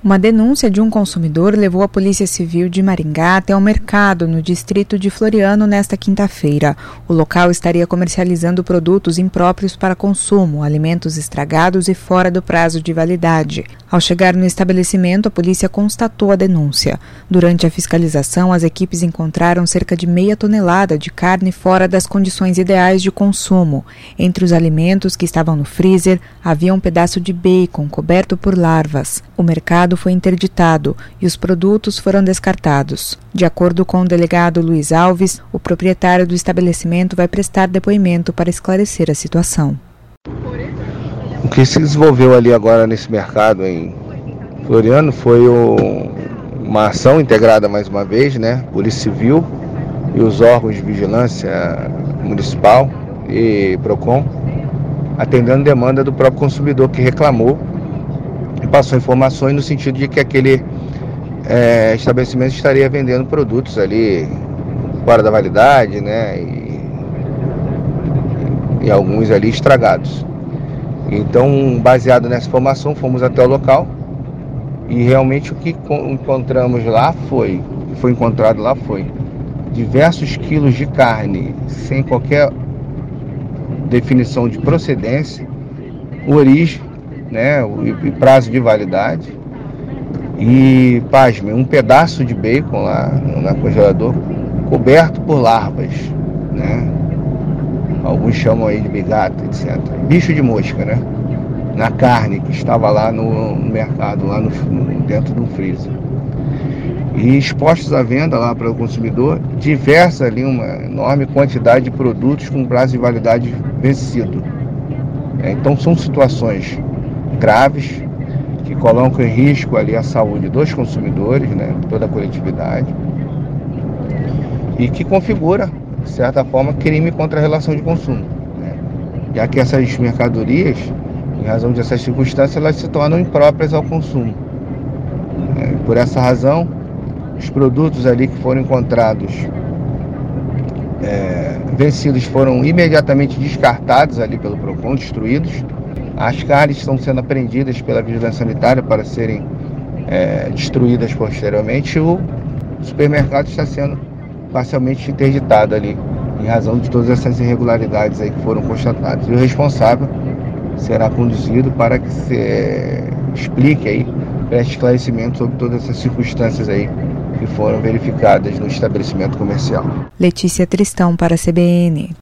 Uma denúncia de um consumidor levou a Polícia Civil de Maringá até o mercado, no distrito de Floriano, nesta quinta-feira. O local estaria comercializando produtos impróprios para consumo, alimentos estragados e fora do prazo de validade. Ao chegar no estabelecimento, a polícia constatou a denúncia. Durante a fiscalização, as equipes encontraram cerca de meia tonelada de carne fora das condições ideais de consumo. Entre os alimentos que estavam no freezer, havia um pedaço de bacon coberto por larvas. O mercado foi interditado e os produtos foram descartados. De acordo com o delegado Luiz Alves, o proprietário do estabelecimento vai prestar depoimento para esclarecer a situação. O que se desenvolveu ali agora nesse mercado em Floriano foi uma ação integrada mais uma vez, né? Polícia Civil e os órgãos de vigilância municipal e PROCON, atendendo demanda do próprio consumidor que reclamou e passou informações no sentido de que aquele estabelecimento estaria vendendo produtos ali fora da validade, né, e alguns ali estragados. Então, baseado nessa informação, fomos até o local e realmente o que encontramos lá foi diversos quilos de carne sem qualquer definição de procedência, origem, né, e prazo de validade, e, pasme, um pedaço de bacon lá no congelador coberto por larvas, né? Alguns chamam aí de bigata, etc. Bicho de mosca, né? Na carne que estava lá no mercado, lá dentro do freezer. E expostos à venda lá para o consumidor, diversa ali, uma enorme quantidade de produtos com prazo de validade vencido. Então são situações graves que colocam em risco ali a saúde dos consumidores, né, toda a coletividade, e que configura, de certa forma, crime contra a relação de consumo, né, já que essas mercadorias, em razão dessas circunstâncias, elas se tornam impróprias ao consumo. Por essa razão, os produtos ali que foram encontrados vencidos foram imediatamente descartados ali pelo PROCON, destruídos. As carnes estão sendo apreendidas pela vigilância sanitária para serem destruídas posteriormente. O supermercado está sendo parcialmente interditado ali, em razão de todas essas irregularidades aí que foram constatadas. E o responsável será conduzido para que se explique aí, preste esclarecimento sobre todas essas circunstâncias aí que foram verificadas no estabelecimento comercial. Letícia Tristão para a CBN.